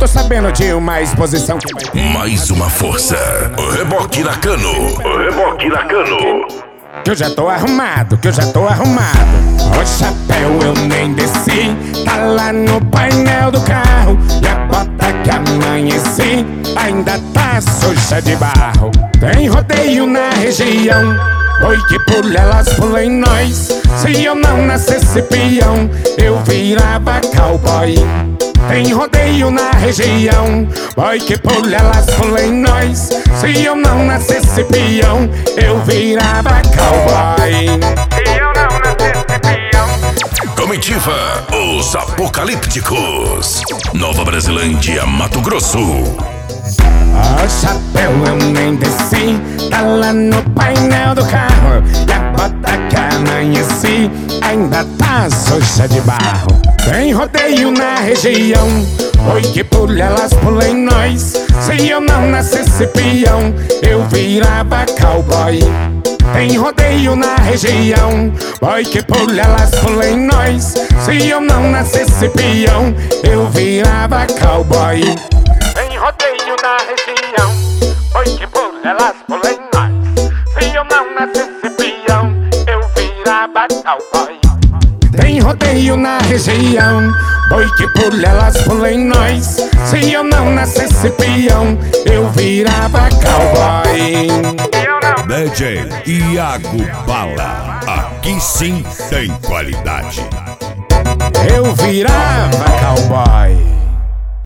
tô sabendo de uma exposição que vai ter. Mais uma força. O Reboque Nakano. O Reboque Nakano. Que eu já tô arrumado, que eu já tô arrumado. O chapéu eu nem desci, tá lá no painel do carro. E a bota que amanheci ainda tá suja de barro. Tem rodeio na região, oi que pula elas pula em nós. Se eu não nascesse peão, eu virava cowboy. Tem rodeio na região, boy que pula elas pula em nós. Se eu não nascesse peão, eu virava cowboy. Se eu não nascesse peão. Comitiva, os Apocalípticos. Nova Brasilândia, Mato Grosso. O chapéu eu nem desci, tá lá no painel do carro. E a bota que amanheci ainda tá suja de barro. Tem rodeio na região, oi que pula elas pula em nós. Se eu não nascesse peão, eu virava cowboy. Tem rodeio na região, oi que pula elas pula em nós. Se eu não nascesse peão, eu virava cowboy. Tem rodeio na região, oi que pula elas pula em nós. Se eu não nascesse peão, eu virava cowboy. Tem rodeio na região, oi que pula elas pula em nós. Se eu não nascesse peão, eu virava cowboy. DJ Iago Bala, aqui sim tem qualidade. Eu virava cowboy.